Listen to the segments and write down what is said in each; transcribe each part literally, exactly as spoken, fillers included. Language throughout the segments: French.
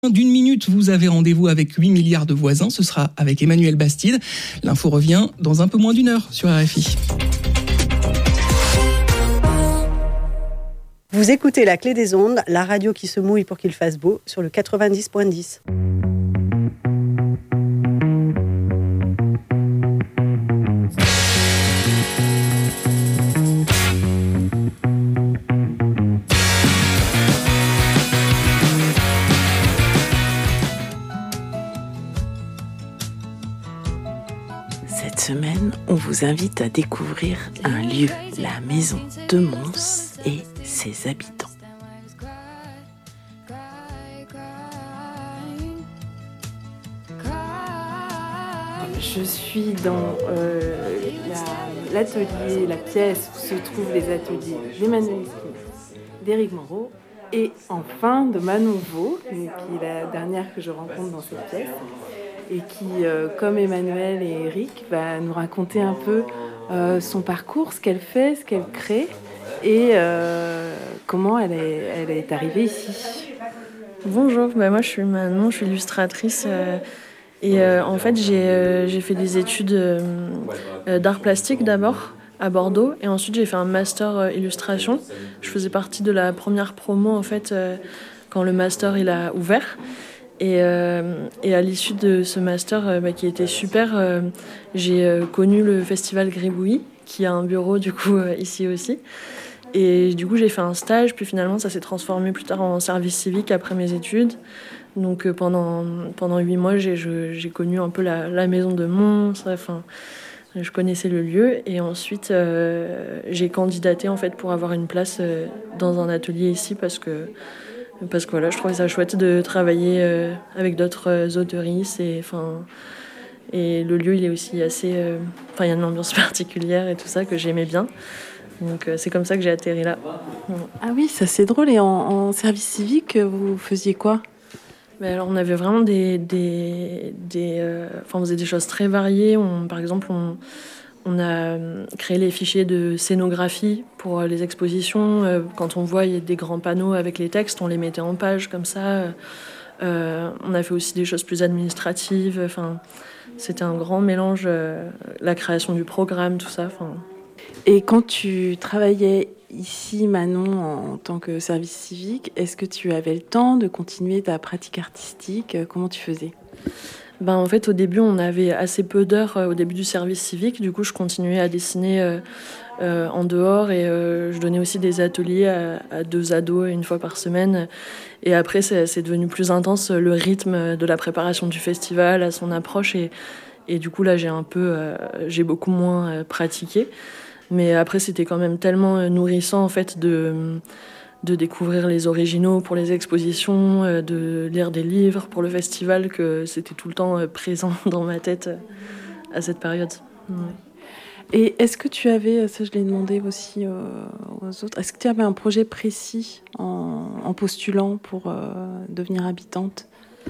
D'une minute, vous avez rendez-vous avec huit milliards de voisins. Ce sera avec Emmanuel Bastide. L'info revient dans un peu moins d'une heure sur R F I. Vous écoutez La Clé des Ondes, la radio qui se mouille pour qu'il fasse beau, sur le quatre-vingt-dix point dix. Cette semaine, on vous invite à découvrir un lieu, la maison de Mons et ses habitants. Je suis dans euh, la, l'atelier, la pièce où se trouvent les ateliers d'Emmanuel Esquinaz, d'Éric Moreau et enfin de Manon Vaux, qui est la dernière que je rencontre dans cette pièce. Et qui, euh, comme Emmanuel et Eric, va nous raconter un peu euh, son parcours, ce qu'elle fait, ce qu'elle crée et euh, comment elle est, elle est arrivée ici. Bonjour, bah moi je suis Manon, je suis illustratrice euh, et euh, en fait j'ai, euh, j'ai fait des études euh, d'art plastique d'abord à Bordeaux et ensuite j'ai fait un master euh, illustration. Je faisais partie de la première promo en fait euh, quand le master il a ouvert. Et, euh, et à l'issue de ce master euh, bah, qui était super, euh, j'ai euh, connu le festival Gribouillis, qui a un bureau du coup euh, ici aussi. Et du coup j'ai fait un stage, puis finalement ça s'est transformé plus tard en service civique après mes études. Donc euh, pendant, pendant huit mois j'ai, je, j'ai connu un peu la, la maison de Mons, enfin je connaissais le lieu. Et ensuite euh, j'ai candidaté en fait pour avoir une place euh, dans un atelier ici parce que Parce que voilà, je trouvais ça chouette de travailler euh, avec d'autres euh, autoristes et, enfin, et le lieu il est aussi assez... Euh, enfin, il y a une ambiance particulière et tout ça que j'aimais bien. Donc euh, c'est comme ça que j'ai atterri là. Ah oui, ça c'est drôle. Et en, en service civique, vous faisiez quoi ? Mais alors on avait vraiment des... des, des euh, enfin, on faisait des choses très variées. On, par exemple, on... On a créé les fichiers de scénographie pour les expositions. Quand on voit il y a des grands panneaux avec les textes, on les mettait en page comme ça. Euh, on a fait aussi des choses plus administratives. Enfin, c'était un grand mélange, euh, la création du programme, tout ça. Enfin. Et quand tu travaillais ici, Manon, en tant que service civique, est-ce que tu avais le temps de continuer ta pratique artistique ? Comment tu faisais ? Ben, en fait, au début, on avait assez peu d'heures euh, au début du service civique. Du coup, je continuais à dessiner euh, euh, en dehors et euh, je donnais aussi des ateliers à, à deux ados une fois par semaine. Et après, c'est, c'est devenu plus intense le rythme de la préparation du festival, à son approche. Et, et du coup, là, j'ai un peu, euh, j'ai beaucoup moins euh, pratiqué. Mais après, c'était quand même tellement nourrissant, en fait, de... de découvrir les originaux pour les expositions, euh, de lire des livres pour le festival, que c'était tout le temps euh, présent dans ma tête euh, à cette période. Ouais. Et est-ce que tu avais, ça je l'ai demandé aussi euh, aux autres, est-ce que tu avais un projet précis en, en postulant pour euh, devenir habitante ?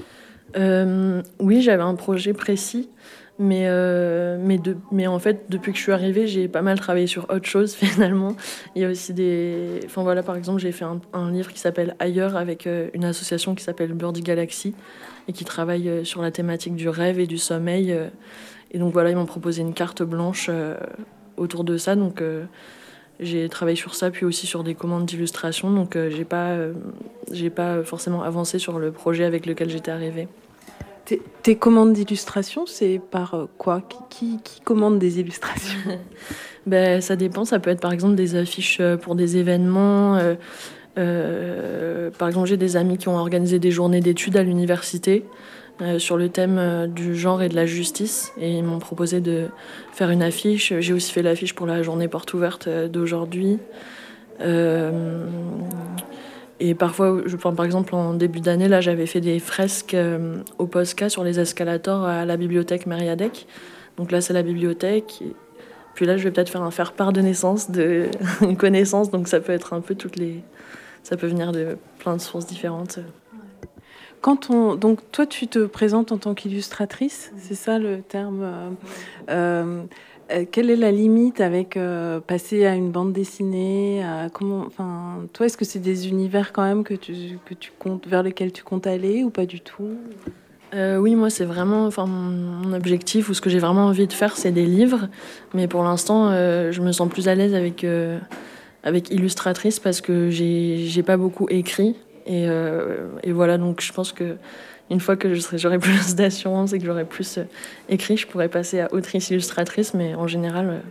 euh, Oui, j'avais un projet précis. Mais, euh, mais, de, mais en fait, depuis que je suis arrivée, j'ai pas mal travaillé sur autre chose finalement. Il y a aussi des... Enfin voilà, par exemple, j'ai fait un, un livre qui s'appelle Ailleurs avec euh, une association qui s'appelle Birdie Galaxy et qui travaille euh, sur la thématique du rêve et du sommeil. Euh, et donc voilà, ils m'ont proposé une carte blanche euh, autour de ça. Donc euh, j'ai travaillé sur ça, puis aussi sur des commandes d'illustration. Donc euh, j'ai pas, euh, j'ai pas forcément avancé sur le projet avec lequel j'étais arrivée. Tes, tes commandes d'illustration, c'est par euh, quoi ? qui, qui, qui commande des illustrations ? Ben, ça dépend. Ça peut être par exemple des affiches pour des événements. Euh, euh, par exemple, j'ai des amis qui ont organisé des journées d'études à l'université euh, sur le thème euh, du genre et de la justice. Et ils m'ont proposé de faire une affiche. J'ai aussi fait l'affiche pour la journée porte ouverte d'aujourd'hui. Euh, Et parfois, je prends par exemple en début d'année, là, j'avais fait des fresques euh, au Posca sur les escalators à la bibliothèque Mériadec. Donc là, c'est la bibliothèque. Et puis là, je vais peut-être faire un faire-part de naissance, de connaissances. Donc ça peut être un peu toutes les... Ça peut venir de plein de sources différentes. Quand on... Donc toi, tu te présentes en tant qu'illustratrice, c'est ça le terme euh... Euh... euh, quelle est la limite avec euh, passer à une bande dessinée à comment, enfin, toi, est-ce que c'est des univers quand même que tu, que tu comptes, vers lesquels tu comptes aller ou pas du tout? Euh, oui, moi, c'est vraiment, enfin, mon, mon objectif ou ce que j'ai vraiment envie de faire, c'est des livres. Mais pour l'instant, euh, je me sens plus à l'aise avec, euh, avec illustratrice parce que j'ai, j'ai pas beaucoup écrit. Et, euh, et voilà, donc je pense que une fois que je serai, j'aurai plus d'assurance et que j'aurai plus euh, écrit, je pourrai passer à autrice illustratrice. Mais en général, euh,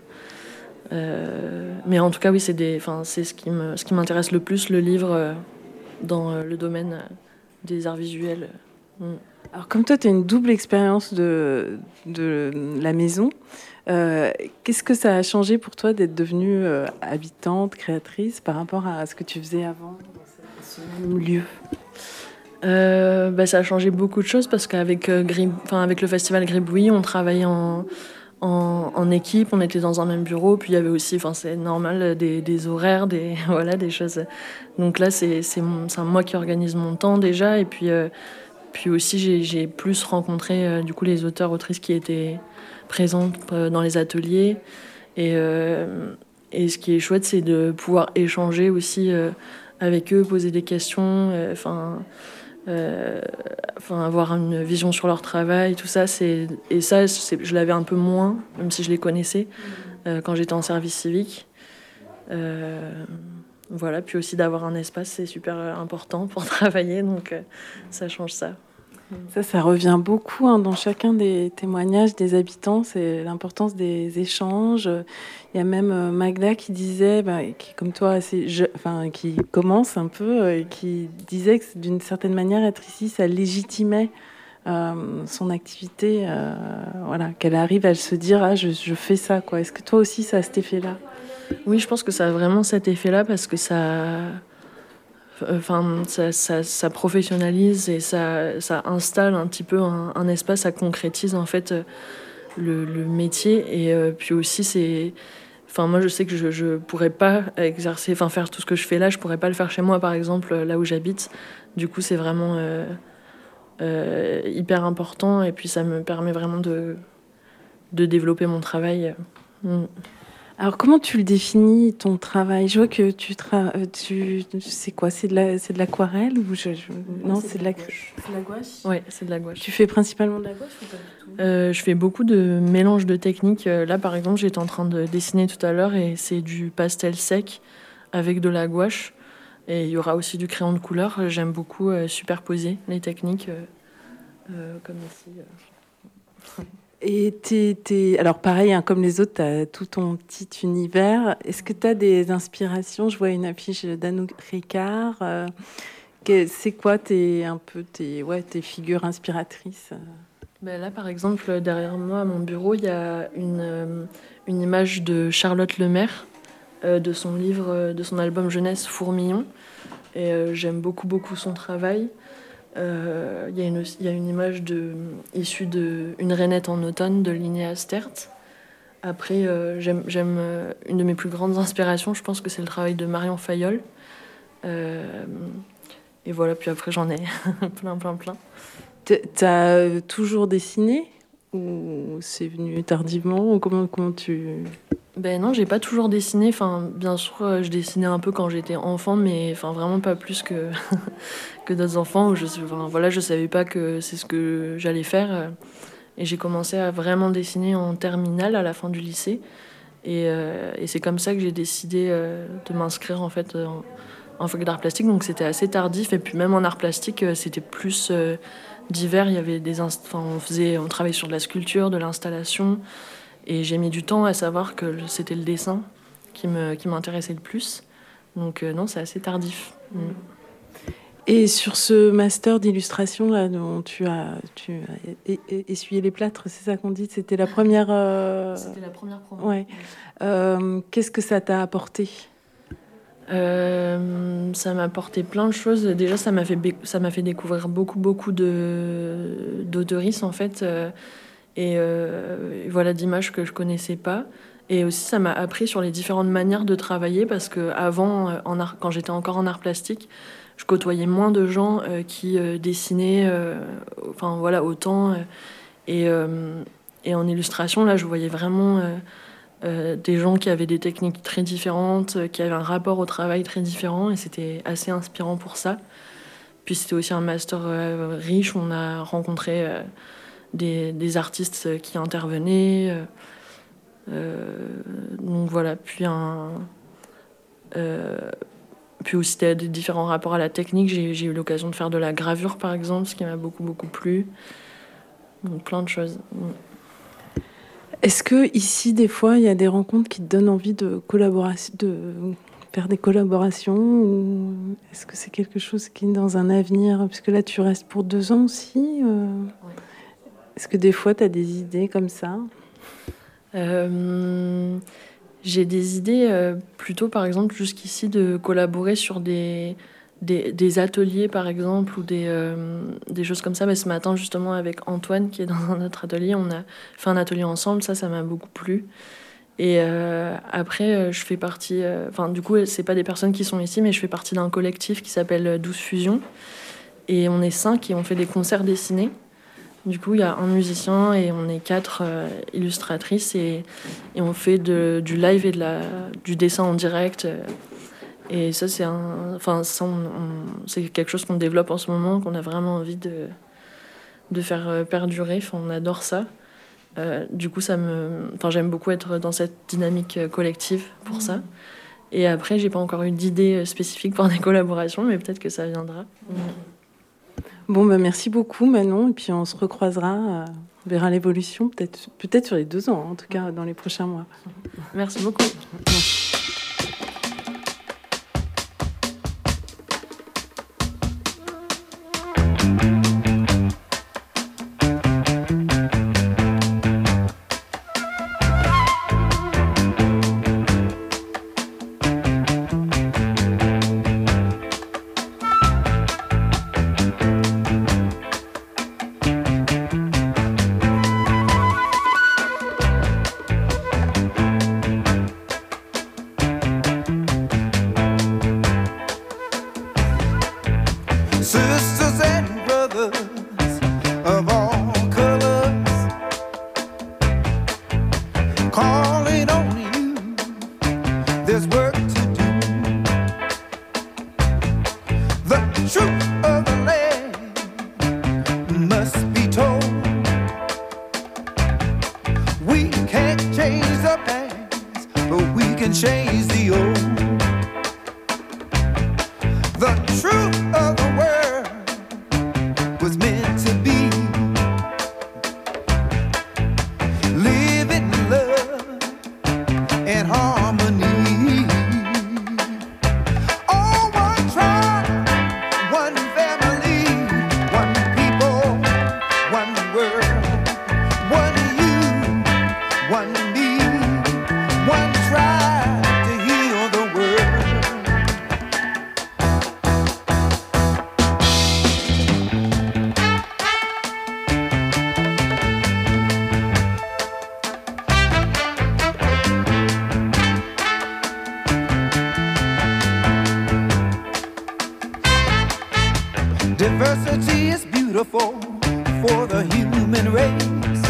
euh, mais en tout cas, oui, c'est des, enfin, c'est ce qui me, ce qui m'intéresse le plus, le livre euh, dans euh, le domaine euh, des arts visuels. Mm. Alors, comme toi, tu as une double expérience de, de la maison, euh, qu'est-ce que ça a changé pour toi d'être devenue euh, habitante, créatrice, par rapport à ce que tu faisais avant dans ce même lieu? euh, bah, Ça a changé beaucoup de choses parce qu'avec euh, Grib... enfin, avec le festival Gribouille, on travaillait en, en, en équipe, on était dans un même bureau, puis il y avait aussi, enfin, c'est normal, des, des horaires, des, voilà, des choses. Donc là, c'est, c'est, mon, c'est moi qui organise mon temps déjà, et puis... Euh, Puis aussi, j'ai, j'ai plus rencontré euh, du coup les auteurs, autrices qui étaient présentes euh, dans les ateliers. Et, euh, et ce qui est chouette, c'est de pouvoir échanger aussi euh, avec eux, poser des questions, enfin, euh, euh, avoir une vision sur leur travail, tout ça. C'est, et ça, c'est, je l'avais un peu moins, même si je les connaissais, euh, quand j'étais en service civique. Euh, Voilà, puis aussi d'avoir un espace, c'est super important pour travailler, donc euh, ça change ça. Ça, ça revient beaucoup hein, dans chacun des témoignages des habitants, c'est l'importance des échanges. Il y a même euh, Magda qui disait, bah, qui comme toi, assez je... enfin, qui commence un peu, euh, qui disait que d'une certaine manière, être ici, ça légitimait euh, son activité, euh, voilà, qu'elle arrive à se dire, ah, je, je fais ça, quoi. Est-ce que toi aussi, ça a cet effet-là? Oui, je pense que ça a vraiment cet effet-là parce que ça, enfin, ça, ça, ça professionnalise et ça, ça installe un petit peu un, un espace, ça concrétise en fait le, le métier. Et euh, puis aussi, c'est, enfin, moi, je sais que je, je pourrais pas exercer, enfin, faire tout ce que je fais là, je pourrais pas le faire chez moi, par exemple, là où j'habite. Du coup, c'est vraiment euh, euh, hyper important et puis ça me permet vraiment de, de développer mon travail. Mm. Alors, comment tu le définis, ton travail? Je vois que tu... Tra... tu... C'est quoi? C'est de, la... c'est de l'aquarelle ou je... Je... Non, c'est, c'est de la gouache. C'est de la gouache? Oui, c'est de la gouache. Tu fais principalement de la gouache ou pas du tout? euh, Je fais beaucoup de mélanges de techniques. Là, par exemple, j'étais en train de dessiner tout à l'heure et c'est du pastel sec avec de la gouache. Et il y aura aussi du crayon de couleur. J'aime beaucoup euh, superposer les techniques euh, euh, comme ici. Euh. Et t'es, t'es... alors pareil, hein, comme les autres, tu as tout ton petit univers. Est-ce que tu as des inspirations? Je vois une affiche d'Anouk Ricard. Euh, c'est quoi tes, un peu tes, ouais, tes figures inspiratrices? Ben là, par exemple, derrière moi, à mon bureau, il y a une, euh, une image de Charlotte Lemaire, euh, de son livre, de son album jeunesse Fourmillon. Et euh, j'aime beaucoup, beaucoup son travail. Il euh, y, y a une image de, issue de Une rainette en automne de Linnea Stert. Après, euh, j'aime, j'aime euh, une de mes plus grandes inspirations, je pense que c'est le travail de Marion Fayolle. Euh, et voilà, puis après j'en ai plein, plein, plein. T'as toujours dessiné ou c'est venu tardivement ou comment, comment tu... Ben non, j'ai pas toujours dessiné. Enfin, bien sûr, je dessinais un peu quand j'étais enfant, mais enfin vraiment pas plus que que d'autres enfants. Où je, enfin, voilà, je savais pas que c'est ce que j'allais faire. Et j'ai commencé à vraiment dessiner en terminale à la fin du lycée. Et, euh, et c'est comme ça que j'ai décidé euh, de m'inscrire en fait en, en fac d'art plastique. Donc c'était assez tardif. Et puis même en art plastique, c'était plus euh, divers. Il y avait des inst- enfin, on faisait, on travaillait sur de la sculpture, de l'installation. Et j'ai mis du temps à savoir que c'était le dessin qui, me, qui m'intéressait le plus. Donc euh, non, c'est assez tardif. Mm. Et sur ce master d'illustration là, dont tu as, tu as essuyé les plâtres, c'est ça qu'on dit? C'était la première... Euh... C'était la première promo. Ouais. Euh, qu'est-ce que ça t'a apporté? euh, Ça m'a apporté plein de choses. Déjà, ça m'a fait, ça m'a fait découvrir beaucoup, beaucoup de, d'auteuristes, en fait. Euh, Et, euh, et voilà, d'images que je connaissais pas. Et aussi, ça m'a appris sur les différentes manières de travailler parce que avant, en art, quand j'étais encore en art plastique, je côtoyais moins de gens euh, qui euh, dessinaient, euh, enfin voilà, autant. Euh, et, euh, et en illustration, là, je voyais vraiment euh, euh, des gens qui avaient des techniques très différentes, euh, qui avaient un rapport au travail très différent, et c'était assez inspirant pour ça. Puis c'était aussi un master euh, riche, on a rencontré euh, des, des artistes qui intervenaient. Euh, euh, donc voilà, puis un... Euh, puis aussi des différents rapports à la technique. J'ai, j'ai eu l'occasion de faire de la gravure, par exemple, ce qui m'a beaucoup, beaucoup plu. Donc plein de choses. Est-ce que ici, des fois, il y a des rencontres qui te donnent envie de collaborer, de faire des collaborations, ou est-ce que c'est quelque chose qui est dans un avenir, puisque là, tu restes pour deux ans aussi. Euh... Oui. Est-ce que des fois, tu as des idées comme ça? euh, J'ai des idées euh, plutôt, par exemple, jusqu'ici, de collaborer sur des, des, des ateliers, par exemple, ou des, euh, des choses comme ça. Mais ce matin, justement, avec Antoine, qui est dans un autre atelier, on a fait un atelier ensemble. Ça, ça m'a beaucoup plu. Et euh, après, euh, je fais partie... Enfin, euh, du coup, c'est pas des personnes qui sont ici, mais je fais partie d'un collectif qui s'appelle douze Fusions. Et on est cinq et on fait des concerts dessinés. Du coup, il y a un musicien et on est quatre euh, illustratrices et, et on fait de, du live et de la, du dessin en direct. Et ça, c'est, un, enfin, ça, on, on, c'est quelque chose qu'on développe en ce moment, qu'on a vraiment envie de, de faire perdurer. Enfin, on adore ça. Euh, du coup, ça me, enfin, j'aime beaucoup être dans cette dynamique collective pour mmh. ça. Et après, j'ai pas encore eu d'idée spécifique pour des collaborations, mais peut-être que ça viendra. Mmh. Bon, bah, merci beaucoup Manon, et puis on se recroisera, euh, on verra l'évolution, peut-être, peut-être sur les deux ans, en tout cas dans les prochains mois. Merci beaucoup. Merci. Diversity is beautiful for the human race.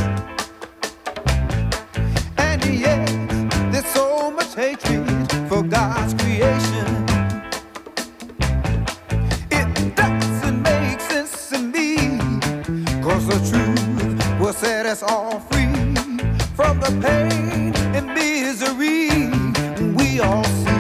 And yet, there's so much hatred for God's creation. It doesn't make sense to me, 'cause the truth will set us all free from the pain and misery we all see.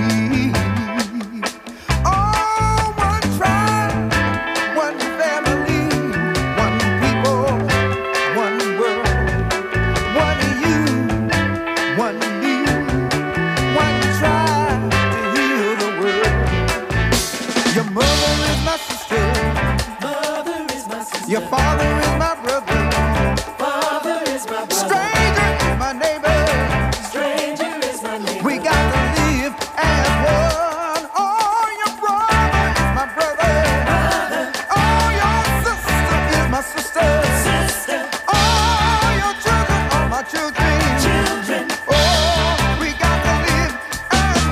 Your father is my brother. Father is my brother. Stranger is my neighbor. Stranger is my neighbor. We got to live as one. Oh, your brother is my brother. Brother. Oh, your sister is my sister. Sister. Oh, your children are my children. Children. Oh, we got to live as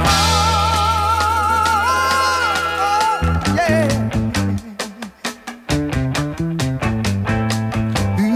one. Oh, yeah.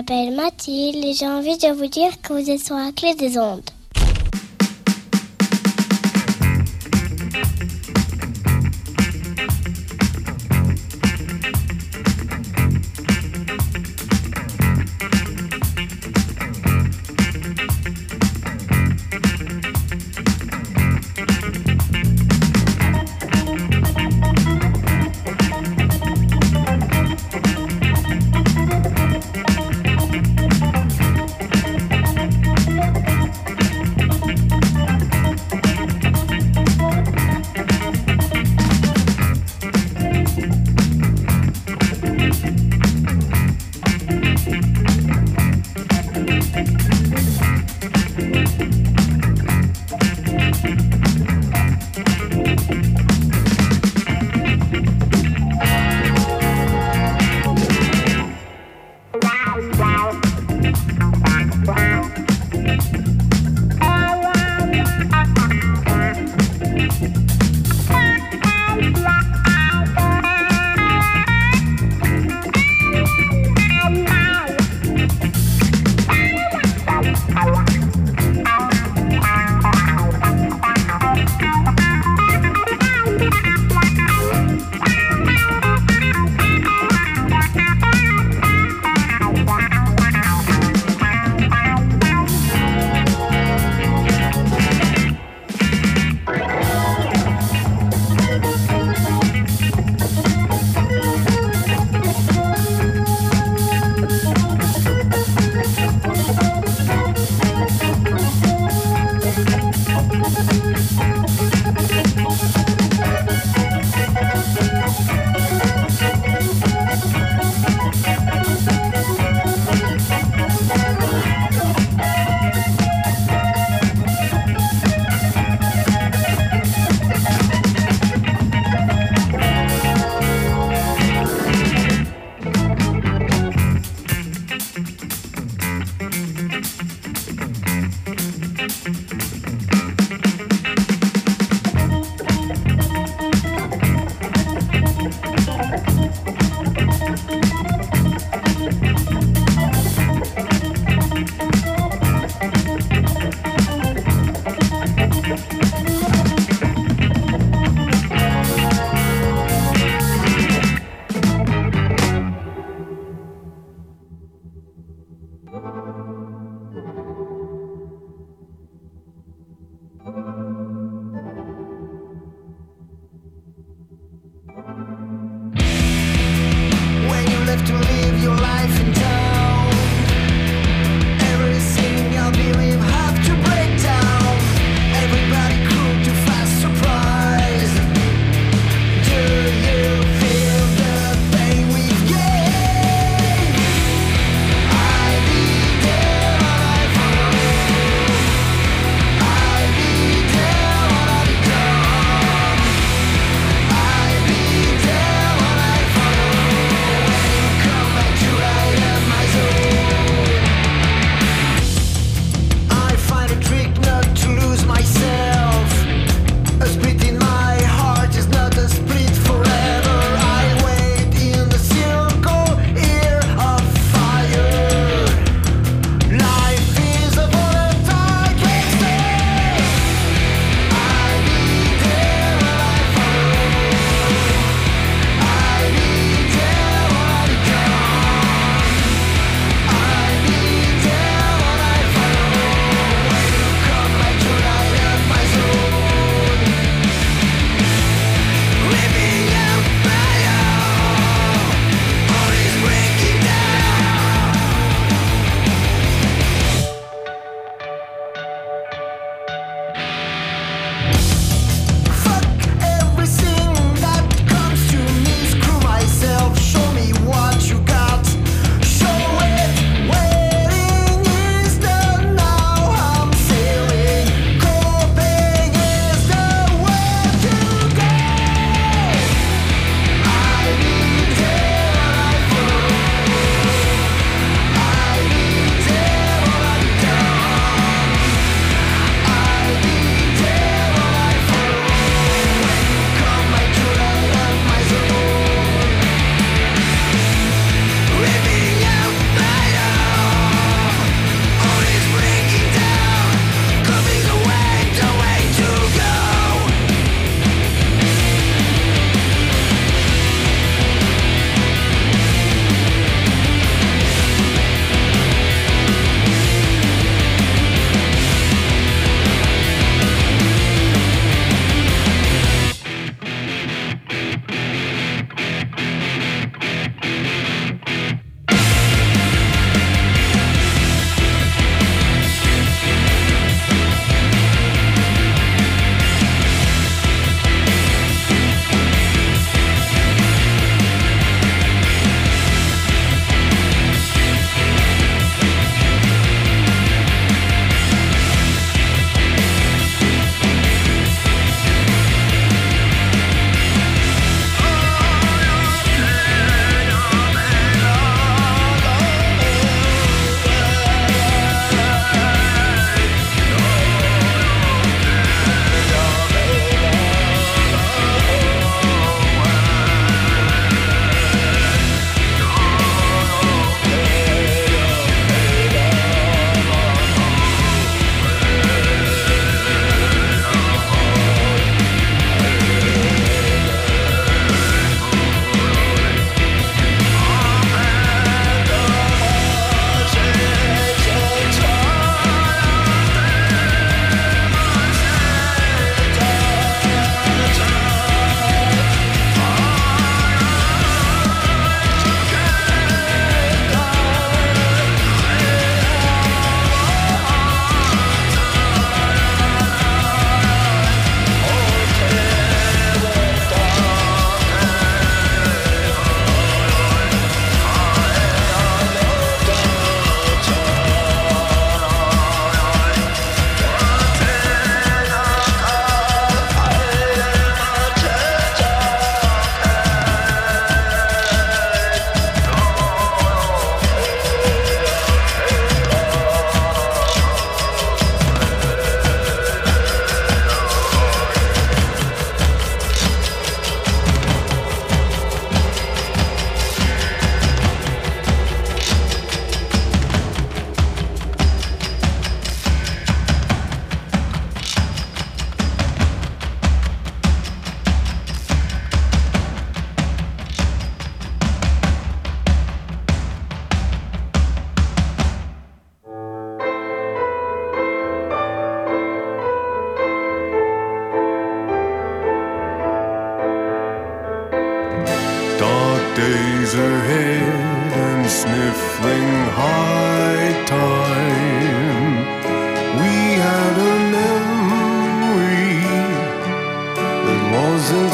m'appelle Mathilde et j'ai envie de vous dire que vous êtes sur la clé des ondes.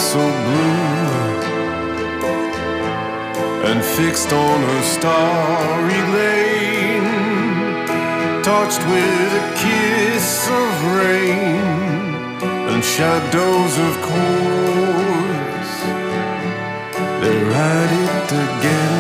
so blue and fixed on a starry lane, touched with a kiss of rain and shadows of course. They're at it again.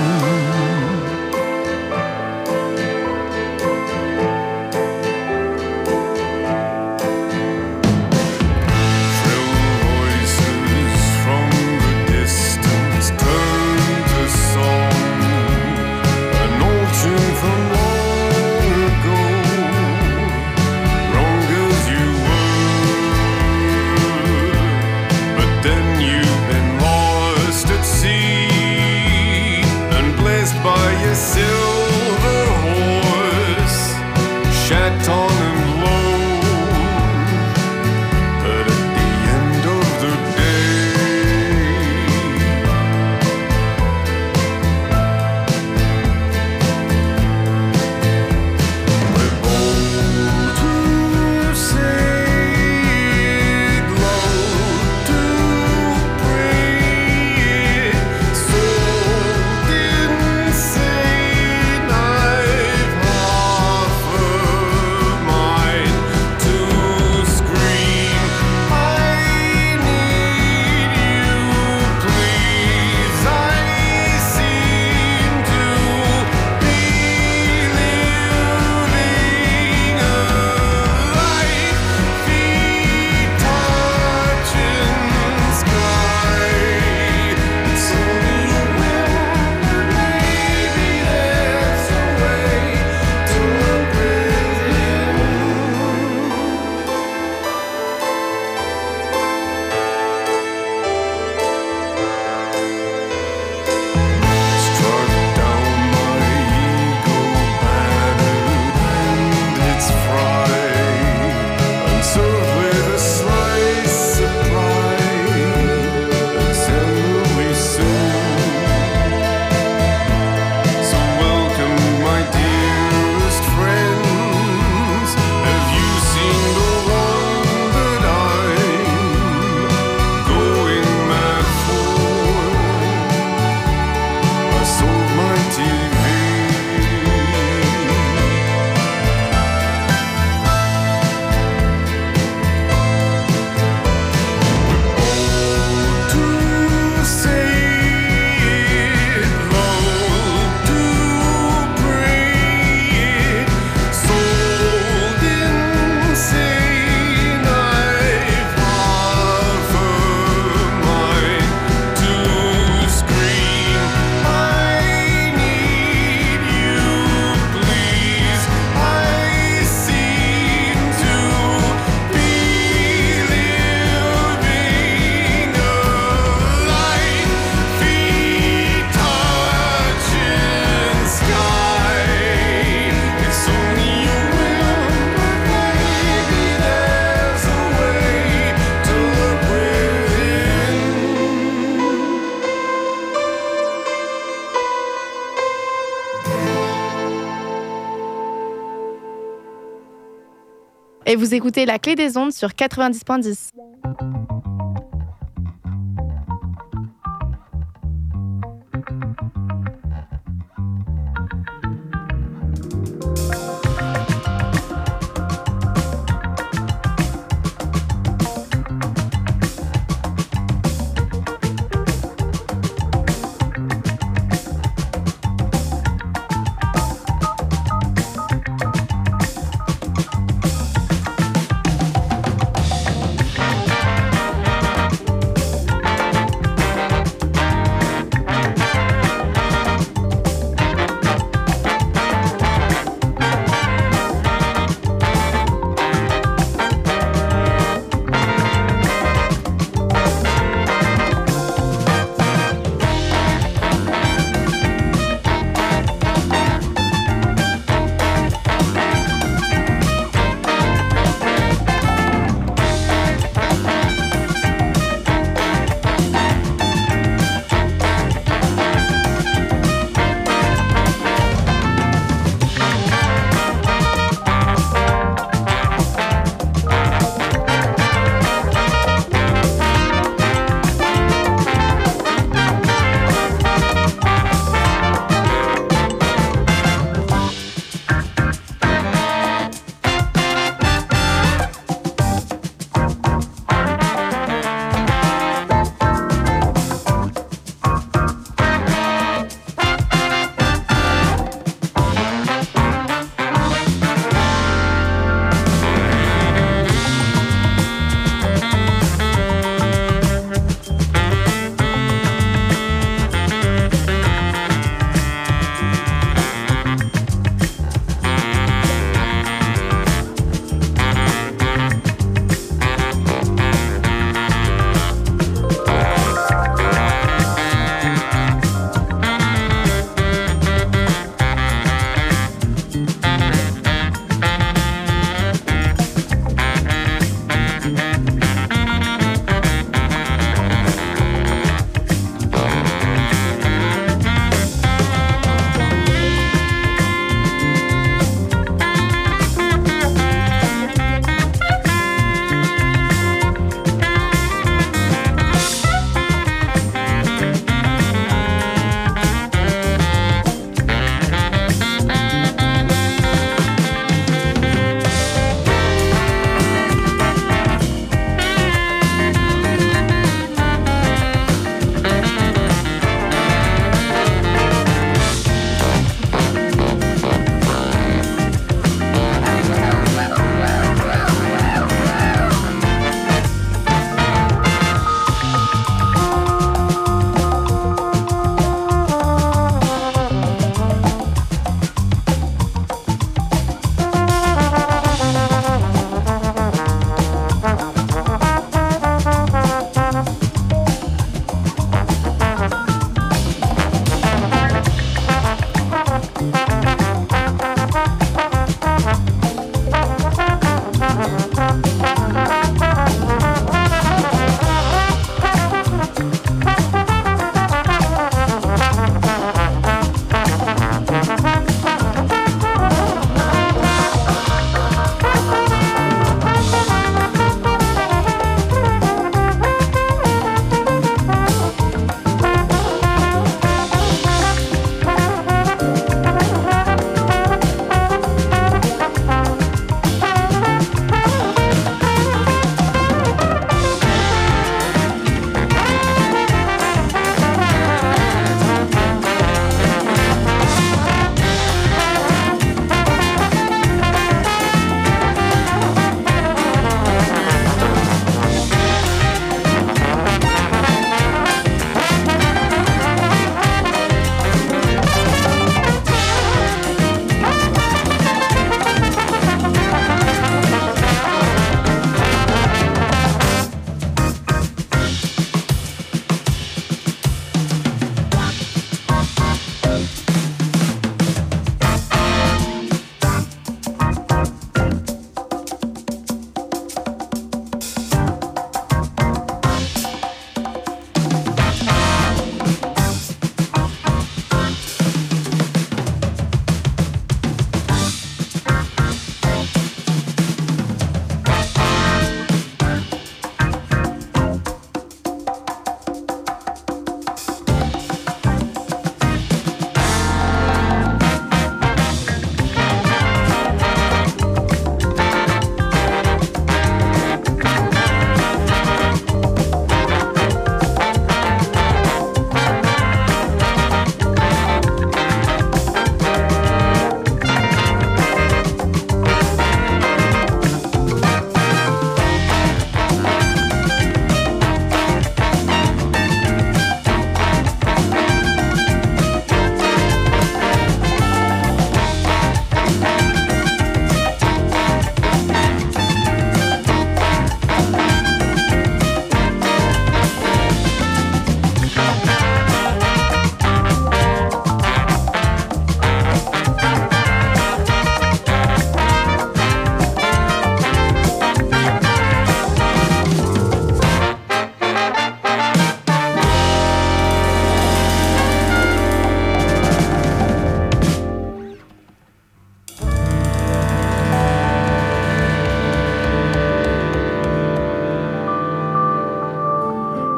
Et vous écoutez La Clé des Ondes sur quatre-vingt-dix point dix.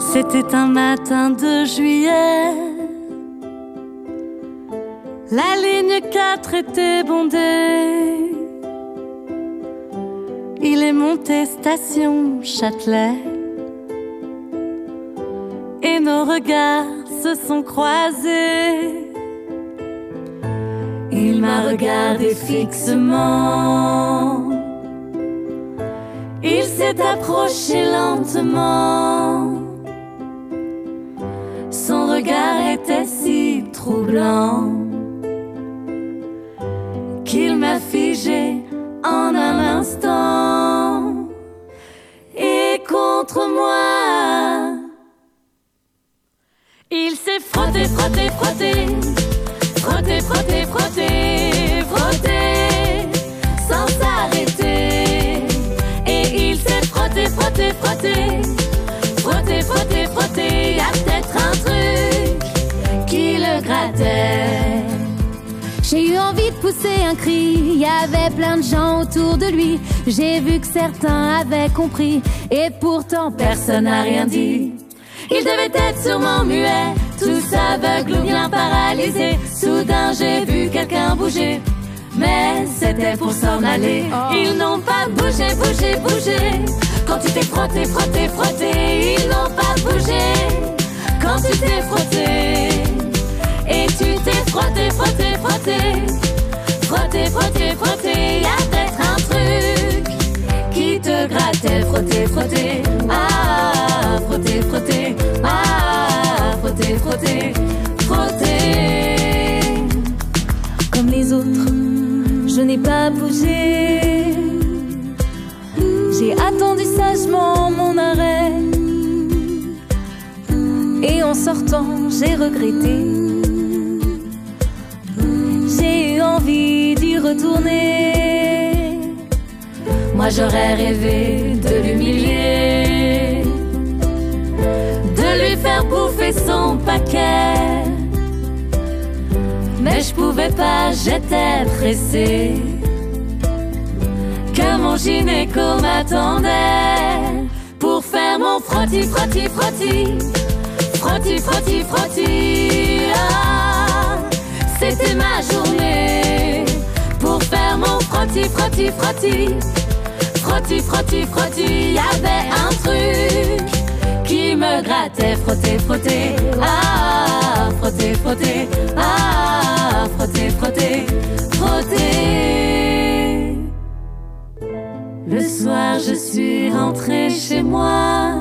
C'était un matin de juillet. La ligne quatre était bondée. Il est monté station Châtelet. Et nos regards se sont croisés. Il m'a regardé fixement. Il s'est approché lentement. Son regard était si troublant qu'il m'a figé en un instant. Et contre moi, il s'est frotté, frotté, frotté, frotté, frotté, frotté, frotté, sans s'arrêter. Et il s'est frotté, frotté, frotté, frotté, frotté, frotté. Y'a peut-être un truc qui le grattait. J'ai eu envie de pousser un cri, il y avait plein de gens autour de lui. J'ai vu que certains avaient compris, et pourtant personne n'a rien dit. Il devait être sûrement muet, tous aveugles ou bien paralysés. Soudain j'ai vu quelqu'un bouger, mais c'était pour s'en aller. Ils n'ont pas bougé, bougé, bougé. Quand tu t'es frotté, frotté, frotté, ils n'ont pas bougé. Quand tu t'es frotté, et tu t'es frotté, frotté, frotté, frotté, frotté, frotté. Y'a peut-être un truc qui te grattait, frotté, frotté. Ah, frotté, frotté. Ah, frotté, frotté, frotté. Comme les autres, je n'ai pas bougé. J'ai attendu sagement mon arrêt. Et en sortant, j'ai regretté. J'ai eu envie d'y retourner. Moi j'aurais rêvé de l'humilier, de lui faire bouffer son paquet. Mais je pouvais pas, j'étais pressée. Que mon gynéco m'attendait pour faire mon frotti, frotti, frotti, frotti, frotti, frotti. Ah, c'était ma journée pour faire mon frotti, frotti, frotti, frotti, frotti, frotti. Y'avait un truc qui me grattait, frotter, frotter. Ah, frotter, frotter. Ah, frotter, frotter, frotter. Le soir, je suis rentrée chez moi.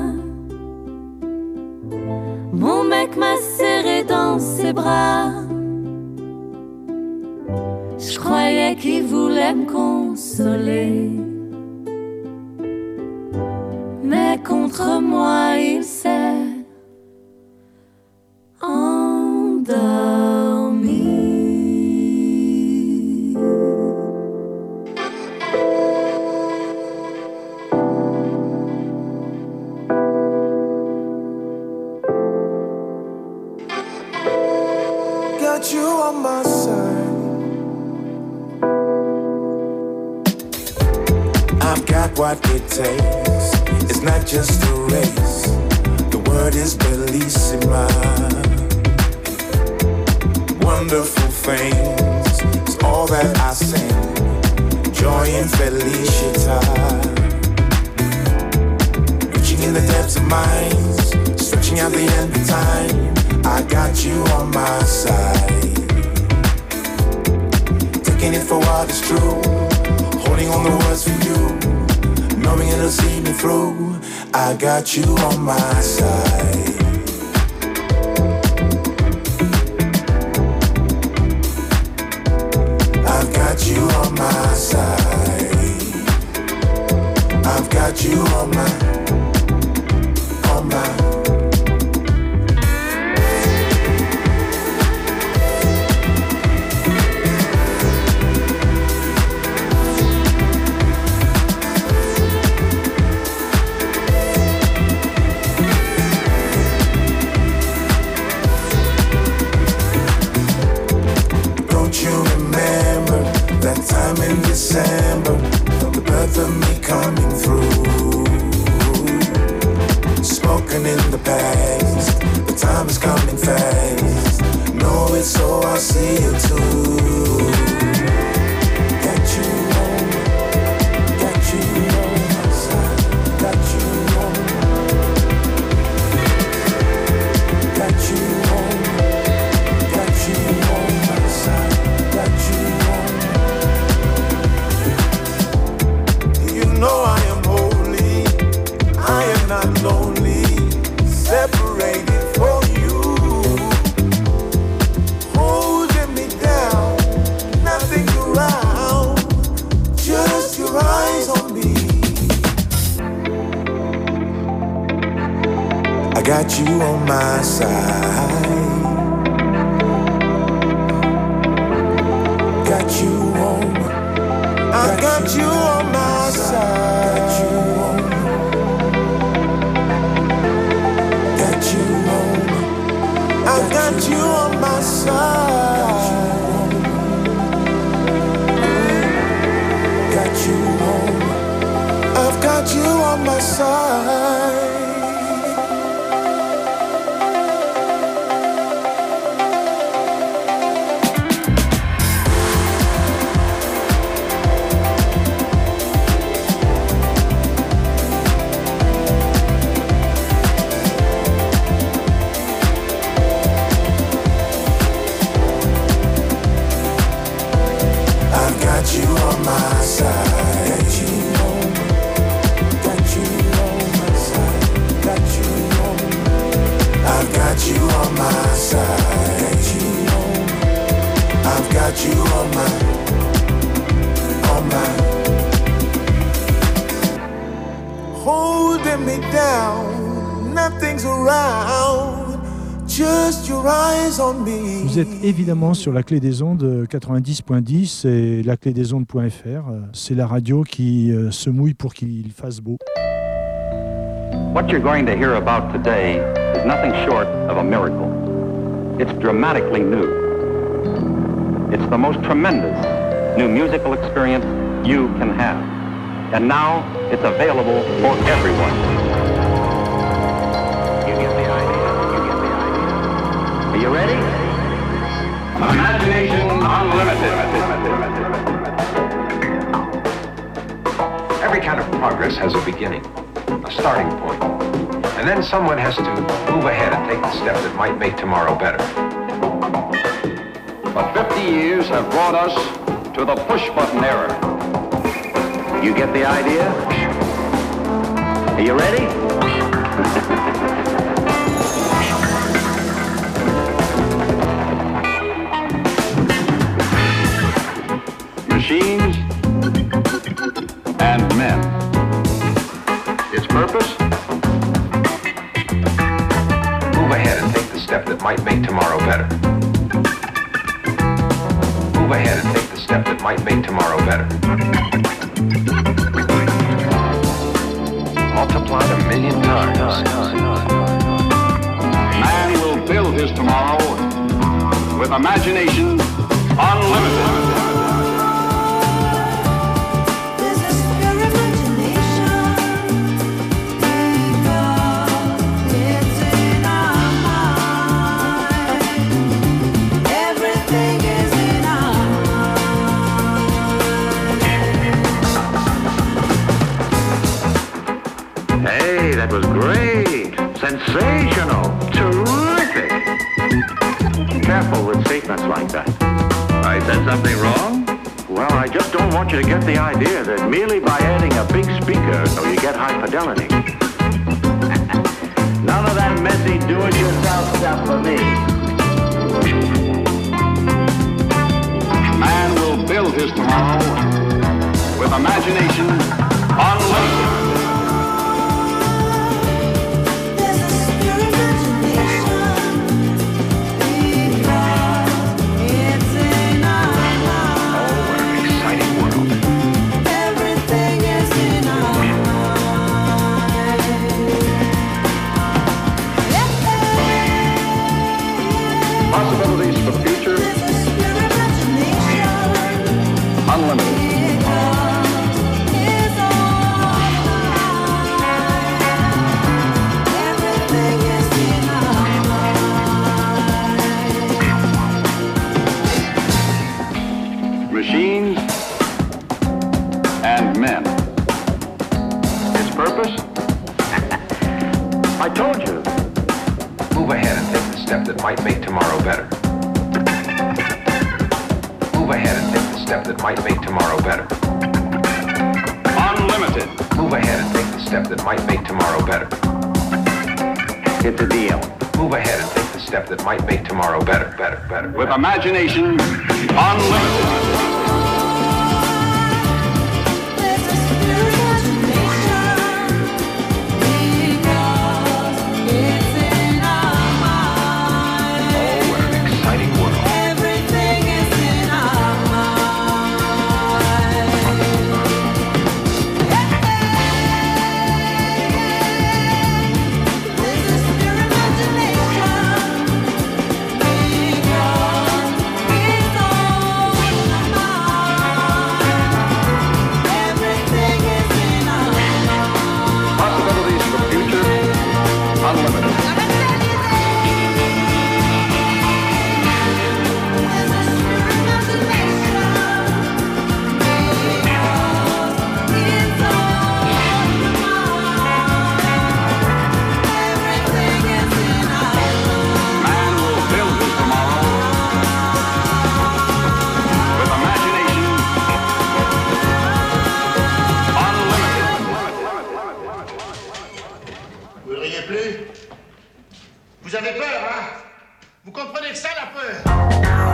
Mon mec m'a serré dans ses bras. Je croyais qu'il voulait me consoler, mais contre moi il s'est endormi. Got you on my side. I've got what it takes. It's not just a race. The word is bellissima. Wonderful things is all that I sing. Joy and felicita. Reaching in the depths of minds, stretching out the end of time. I got you on my side. Taking it for what is true. Holding on the words for you, knowing it'll see me through. I got you on my side. I've got you on my side. I've got you on my, on my. Time in December, the birth of me coming through. broken in the past. The time is coming fast. Know it, so I see it too. Got you on, got you on my side. Got you on, got you on, got you on my side. Got you on. You know I am holy, I am not lonely, separated from you, holding me down, nothing around, just your eyes on me. I got you on my side, got you on, I got you on my side, got you on. I got you on my side. Got you on. I've got you on my side. Got you on my side. Got you on. Got you on my side. Got you on. I've got you on my side. Got you on. I've got you on my, on my. Holding me down, nothing's around. Just your eyes on me. Vous êtes évidemment sur la clé des ondes quatre-vingt-dix point dix et la clé des ondes point f r. C'est la radio qui se mouille pour qu'il fasse beau. What you're going to hear about today is nothing short of a miracle. It's dramatically new. It's the most tremendous new musical experience you can have. And now it's available for everyone. You get the idea. You get the idea. Are you ready? Imagination Unlimited. Every kind of progress has a beginning, a starting point. And then someone has to move ahead and take the step that might make tomorrow better. But fifty years have brought us to the push-button era. You get the idea? Are you ready? Machines and men. Its purpose? Move ahead and take the step that might make tomorrow better. Move ahead and take the step that might make tomorrow better. Multiplied a million times. Man will build his tomorrow with imagination unlimited. Hey, that was great! Sensational! Terrific! Careful with statements like that. I said something wrong? Well, I just don't want you to get the idea that merely by adding a big speaker, so you get high fidelity. None of that messy do-it-yourself stuff for me. Man will build his tomorrow with imagination unlimited. Possibilities for the future, unlimited. I told you. Move ahead and take the step that might make tomorrow better. Move ahead and take the step that might make tomorrow better. Unlimited. Move ahead and take the step that might make tomorrow better. Get the deal. Move ahead and take the step that might make tomorrow better, better, better. With imagination, unlimited. Vous avez peur, hein? Vous comprenez que ça, la peur?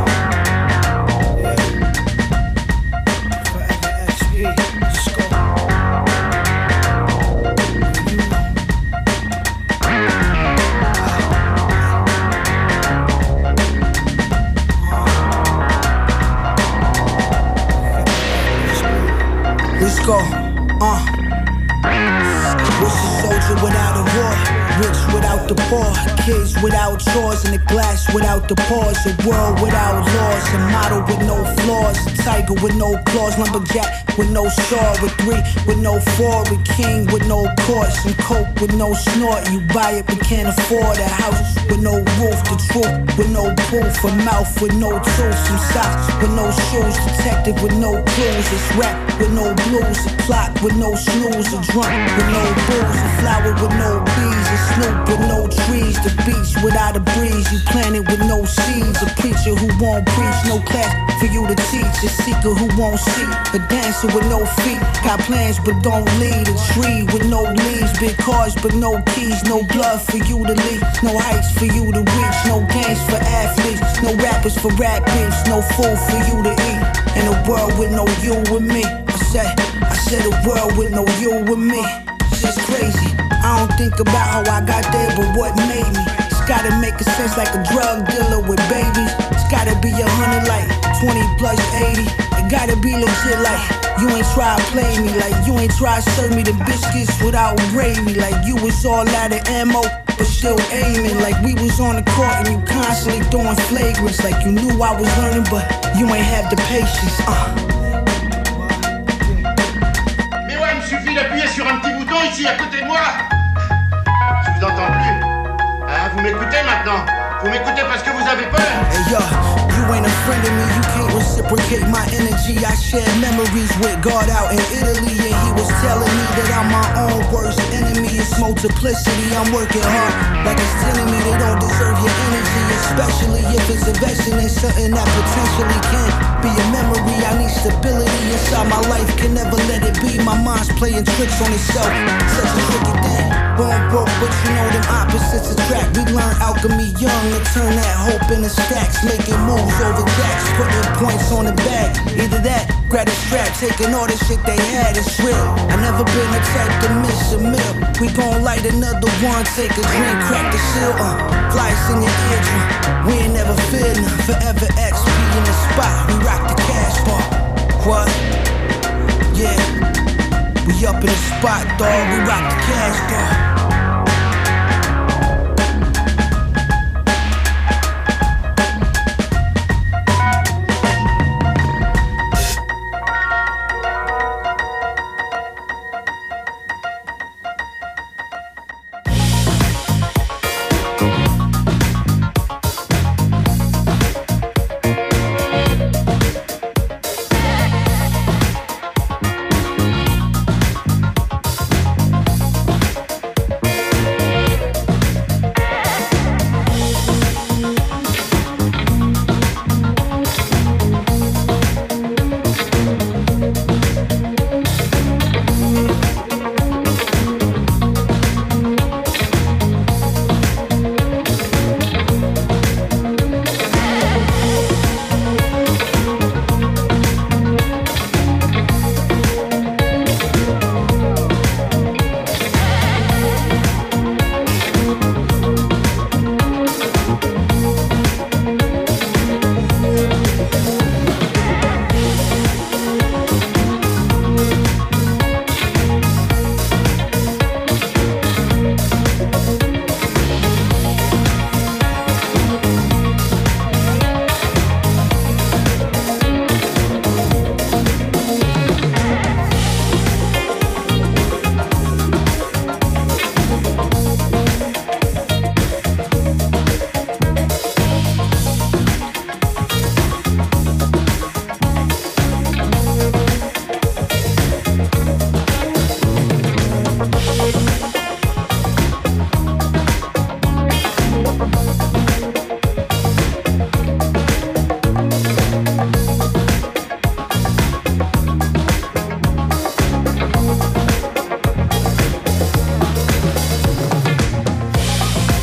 Let's go, uh What's a soldier without a war? Rich without the poor, kids without chores, and a glass without the pores. A world without laws, a model with no flaws, a tiger with no claws, lumberjack with no sword, with three with no four, a king with no course, and coke with no snort. You buy it but can't afford a house with no roof, the truth with no proof, a mouth with no tooth, some socks with no shoes, detective with no clues, it's rap with no blues, a clock with no snooze, a drunk with no booze, a flower with no bees, a Snoop with no trees, the beach without a breeze, you plant it with no seeds, a preacher who won't preach, no class for you to teach, a seeker who won't see, a dancer with no feet, got plans but don't lead, a tree with no leaves, big cars but no keys, no blood for you to lead, no heights for you to reach, no games for athletes, no rappers for rap beats, no food for you to eat, in a world with no you and me, I said, I said a world with no you and me, shit's crazy. I don't think about how I got there, but what made me. It's gotta make a sense like a drug dealer with babies. It's gotta be a hundred like twenty plus eighty. It gotta be legit like you ain't try to play me. Like you ain't try to serve me the biscuits without gravy. Like you was all out of ammo, but still aiming. Like we was on the court and you constantly throwing flagrants. Like you knew I was learning, but you ain't have the patience. Uh. Mais ouais, il me suffit d'appuyer sur un petit bouton ici à côté de moi. Je vous entends plus. Hein, vous m'écoutez maintenant? Vous m'écoutez parce que vous avez peur? Hey yo, you ain't a friend of me, you can't reciprocate my energy. I share memories with God out in Italy, and he was telling me that I'm my own worst enemy. It's multiplicity, I'm working hard, like it's telling me they don't deserve your energy, especially if it's investing in something that potentially can be a memory. I need stability inside my life, can never let it be. My mind's playing tricks on itself, such a tricky thing. Born broke, but you know them opposites attract. We learn alchemy young to turn that hope into stacks, making moves over jacks, putting points on the back. Either that, grab a strap, taking all the shit they had, it's real. I never been the type to miss a meal. We gon' light another one, take a drink, crack the seal, uh, flies in your eardrum. We ain't never fear none, forever X P in the spot. We rock the cash bar. What? Yeah. We up in the spot, dawg, we rock the cash bar.